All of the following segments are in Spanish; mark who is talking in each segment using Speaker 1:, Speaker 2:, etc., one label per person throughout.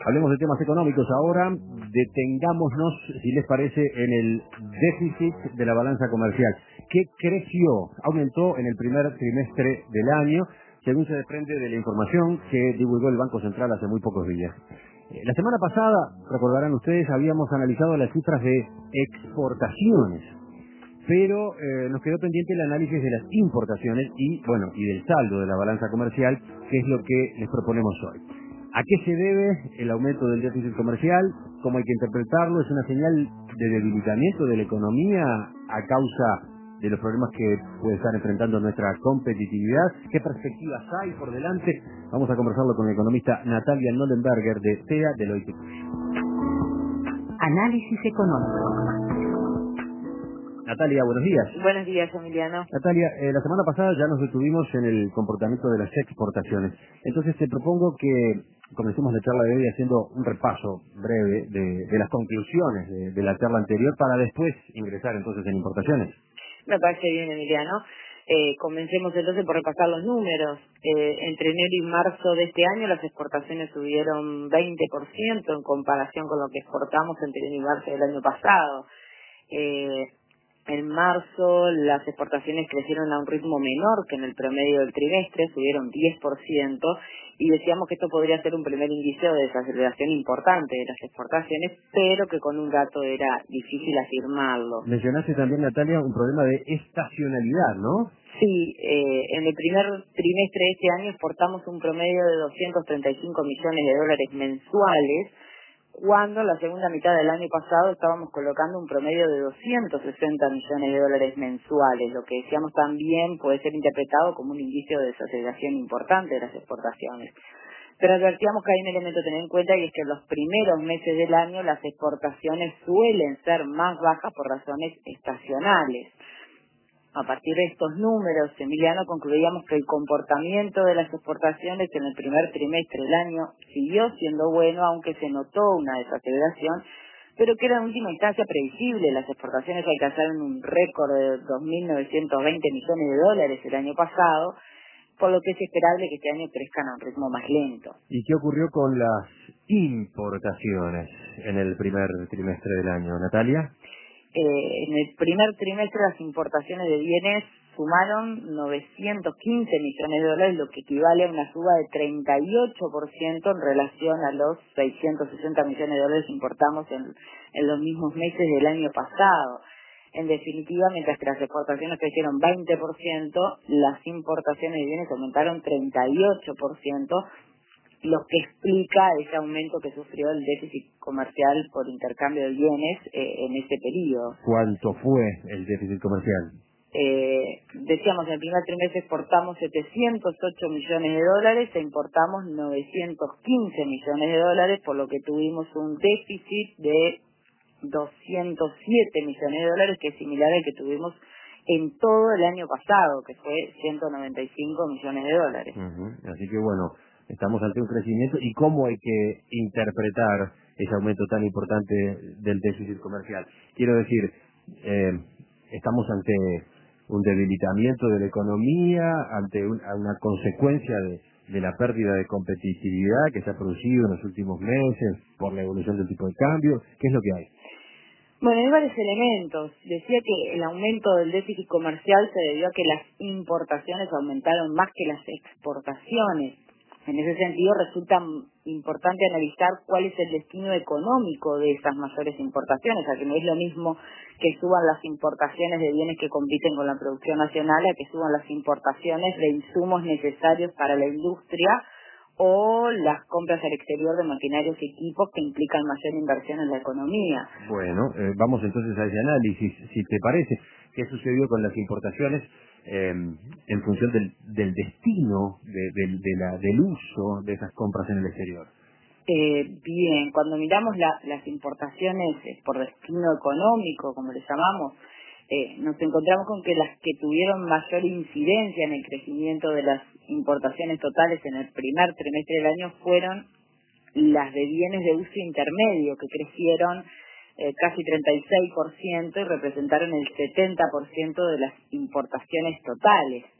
Speaker 1: Hablemos de temas económicos ahora. Detengámonos, si les parece, en el déficit de la balanza comercial, que creció, aumentó en el primer trimestre del año, según se desprende de la información que divulgó el Banco Central hace muy pocos días. La semana pasada, recordarán ustedes, habíamos analizado las cifras de exportaciones, pero nos quedó pendiente el análisis de las importaciones y del saldo de la balanza comercial, que es lo que les proponemos hoy. ¿A qué se debe el aumento del déficit comercial? ¿Cómo hay que interpretarlo? ¿Es una señal de debilitamiento de la economía a causa de los problemas que puede estar enfrentando nuestra competitividad? ¿Qué perspectivas hay por delante? Vamos a conversarlo con la economista Natalia Nollenberger de TEA Deloitte.
Speaker 2: Análisis económico.
Speaker 1: Natalia, buenos días.
Speaker 3: Buenos días, Emiliano.
Speaker 1: Natalia, la semana pasada ya nos detuvimos en el comportamiento de las exportaciones. Entonces te propongo que comencemos la charla de hoy haciendo un repaso breve de las conclusiones de la charla anterior para después ingresar entonces en importaciones.
Speaker 3: Me parece bien, Emiliano. Comencemos entonces por repasar los números. Entre enero y marzo de este año las exportaciones subieron 20% en comparación con lo que exportamos entre enero y marzo del año pasado. En marzo las exportaciones crecieron a un ritmo menor que en el promedio del trimestre, subieron 10%, y decíamos que esto podría ser un primer indicio de desaceleración importante de las exportaciones, pero que con un dato era difícil afirmarlo.
Speaker 1: Mencionaste también, Natalia, un problema de estacionalidad, ¿no?
Speaker 3: Sí, en el primer trimestre de este año exportamos un promedio de 235 millones de dólares mensuales, cuando en la segunda mitad del año pasado estábamos colocando un promedio de 260 millones de dólares mensuales, lo que decíamos también puede ser interpretado como un indicio de desaceleración importante de las exportaciones. Pero advertíamos que hay un elemento a tener en cuenta, y es que en los primeros meses del año las exportaciones suelen ser más bajas por razones estacionales. A partir de estos números, Emiliano, concluíamos que el comportamiento de las exportaciones en el primer trimestre del año siguió siendo bueno, aunque se notó una desaceleración, pero que era en última instancia previsible. Las exportaciones alcanzaron un récord de 2.920 millones de dólares el año pasado, por lo que es esperable que este año crezcan a un ritmo más lento.
Speaker 1: ¿Y qué ocurrió con las importaciones en el primer trimestre del año, Natalia?
Speaker 3: En el primer trimestre las importaciones de bienes sumaron 915 millones de dólares, lo que equivale a una suba de 38% en relación a los 660 millones de dólares que importamos en los mismos meses del año pasado. En definitiva, mientras que las exportaciones crecieron 20%, las importaciones de bienes aumentaron 38%, lo que explica ese aumento que sufrió el déficit comercial por intercambio de bienes en ese periodo.
Speaker 1: ¿Cuánto fue el déficit comercial?
Speaker 3: Decíamos, en el primer trimestre exportamos 708 millones de dólares e importamos 915 millones de dólares, por lo que tuvimos un déficit de 207 millones de dólares, que es similar al que tuvimos en todo el año pasado, que fue 195 millones de dólares.
Speaker 1: Así que bueno, estamos ante un crecimiento. ¿Y cómo hay que interpretar ese aumento tan importante del déficit comercial? Quiero decir, estamos ante un debilitamiento de la economía, ante una consecuencia de la pérdida de competitividad que se ha producido en los últimos meses por la evolución del tipo de cambio. ¿Qué es lo que hay?
Speaker 3: Bueno, hay varios elementos. Decía que el aumento del déficit comercial se debió a que las importaciones aumentaron más que las exportaciones. En ese sentido, resulta importante analizar cuál es el destino económico de esas mayores importaciones, a que no es lo mismo que suban las importaciones de bienes que compiten con la producción nacional a que suban las importaciones de insumos necesarios para la industria o las compras al exterior de maquinarios y equipos que implican mayor inversión en la economía.
Speaker 1: Bueno, vamos entonces a ese análisis, si te parece. ¿Qué sucedió con las importaciones en función del destino, del uso de esas compras en el exterior?
Speaker 3: Bien, cuando miramos las importaciones por destino económico, como le llamamos, nos encontramos con que las que tuvieron mayor incidencia en el crecimiento de las importaciones totales en el primer trimestre del año fueron las de bienes de uso intermedio, que crecieron casi 36% y representaron el 70% de las importaciones totales.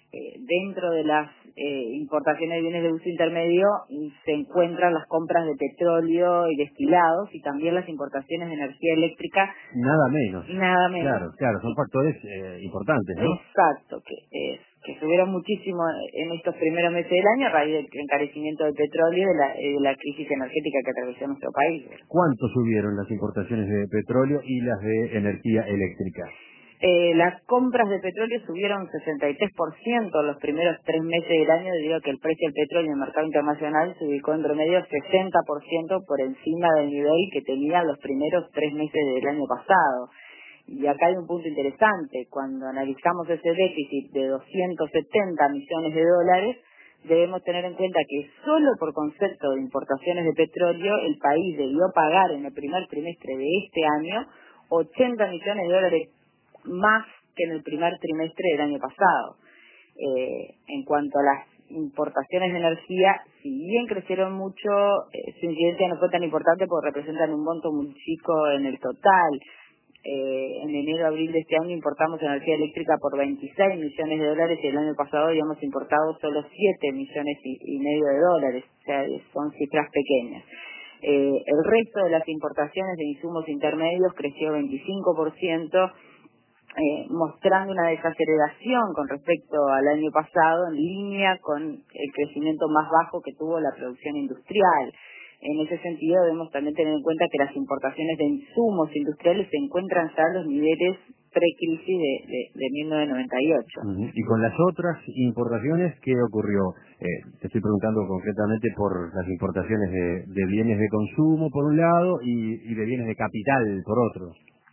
Speaker 3: Dentro de las importaciones de bienes de uso intermedio se encuentran las compras de petróleo y destilados y también las importaciones de energía eléctrica.
Speaker 1: Nada menos.
Speaker 3: Nada menos.
Speaker 1: Claro, son factores importantes, ¿no?
Speaker 3: Exacto, que subieron muchísimo en estos primeros meses del año a raíz del encarecimiento del petróleo y de la crisis energética que atravesó nuestro país.
Speaker 1: ¿Cuánto subieron las importaciones de petróleo y las de energía eléctrica?
Speaker 3: Las compras de petróleo subieron 63% los primeros 3 meses del año debido a que el precio del petróleo en el mercado internacional se ubicó en promedio 60% por encima del nivel que tenían los primeros 3 meses del año pasado. Y acá hay un punto interesante. Cuando analizamos ese déficit de 270 millones de dólares, debemos tener en cuenta que solo por concepto de importaciones de petróleo, el país debió pagar en el primer trimestre de este año 80 millones de dólares más que en el primer trimestre del año pasado. En cuanto a las importaciones de energía, si bien crecieron mucho, su incidencia no fue tan importante porque representan un monto muy chico en el total. En enero-abril de este año importamos energía eléctrica por 26 millones de dólares y el año pasado habíamos importado solo 7 millones y medio de dólares, o sea, son cifras pequeñas. El resto de las importaciones de insumos intermedios creció 25%, mostrando una desaceleración con respecto al año pasado, en línea con el crecimiento más bajo que tuvo la producción industrial. En ese sentido debemos también tener en cuenta que las importaciones de insumos industriales se encuentran ya en los niveles pre-crisis de 1998.
Speaker 1: Y con las otras importaciones, ¿qué ocurrió? Te estoy preguntando concretamente por las importaciones de bienes de consumo por un lado y de bienes de capital por otro.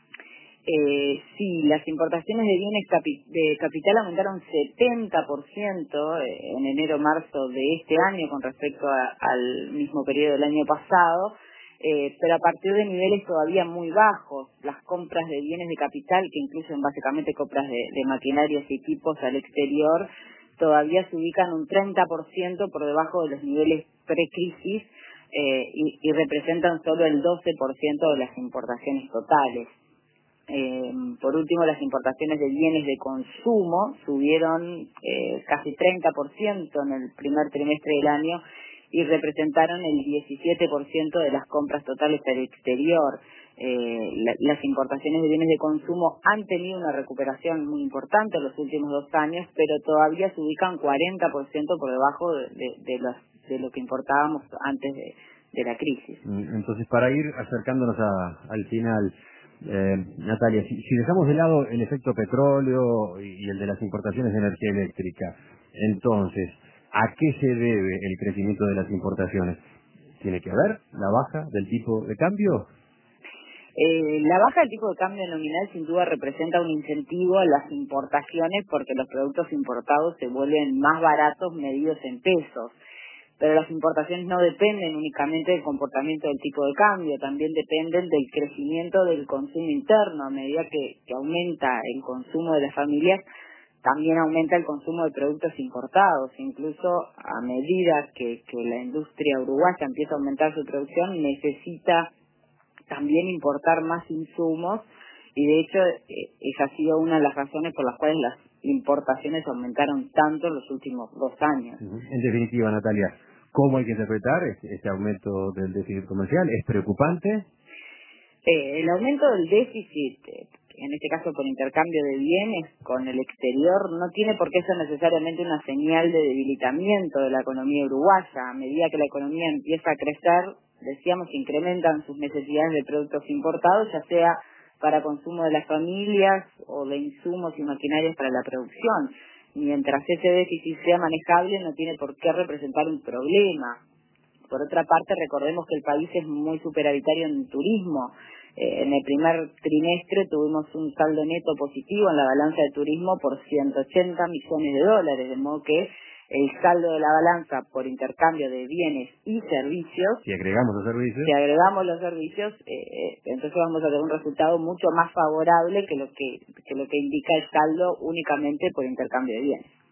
Speaker 3: Sí, las importaciones de bienes de capital aumentaron 70% en enero-marzo de este año con respecto al mismo periodo del año pasado, pero a partir de niveles todavía muy bajos. Las compras de bienes de capital, que incluyen básicamente compras de maquinarias y equipos al exterior, todavía se ubican un 30% por debajo de los niveles pre-crisis y representan solo el 12% de las importaciones totales. Por último, las importaciones de bienes de consumo subieron casi 30% en el primer trimestre del año y representaron el 17% de las compras totales al exterior. Las importaciones de bienes de consumo han tenido una recuperación muy importante en los últimos 2 años, pero todavía se ubican 40% por debajo de lo que importábamos antes de la crisis.
Speaker 1: Entonces, para ir acercándonos al final, Natalia, si dejamos de lado el efecto petróleo y el de las importaciones de energía eléctrica, entonces, ¿a qué se debe el crecimiento de las importaciones? ¿Tiene que ver la baja del tipo de cambio?
Speaker 3: La baja del tipo de cambio nominal sin duda representa un incentivo a las importaciones porque los productos importados se vuelven más baratos medidos en pesos. Pero las importaciones no dependen únicamente del comportamiento del tipo de cambio, también dependen del crecimiento del consumo interno. A medida que aumenta el consumo de las familias, también aumenta el consumo de productos importados. Incluso a medida que la industria uruguaya empieza a aumentar su producción, necesita también importar más insumos y de hecho esa ha sido una de las razones por las cuales las importaciones aumentaron tanto en los últimos 2 años.
Speaker 1: En definitiva, Natalia, ¿cómo hay que interpretar este aumento del déficit comercial? ¿Es preocupante?
Speaker 3: El aumento del déficit, en este caso por intercambio de bienes con el exterior, no tiene por qué ser necesariamente una señal de debilitamiento de la economía uruguaya. A medida que la economía empieza a crecer, decíamos, incrementan sus necesidades de productos importados, ya sea para consumo de las familias o de insumos y maquinarias para la producción. Mientras ese déficit sea manejable, no tiene por qué representar un problema. Por otra parte, recordemos que el país es muy superavitario en turismo. En el primer trimestre tuvimos un saldo neto positivo en la balanza de turismo por 180 millones de dólares, de modo que el saldo de la balanza por intercambio de bienes y servicios,
Speaker 1: si agregamos los servicios,
Speaker 3: entonces vamos a tener un resultado mucho más favorable que lo que indica el saldo únicamente por intercambio de bienes.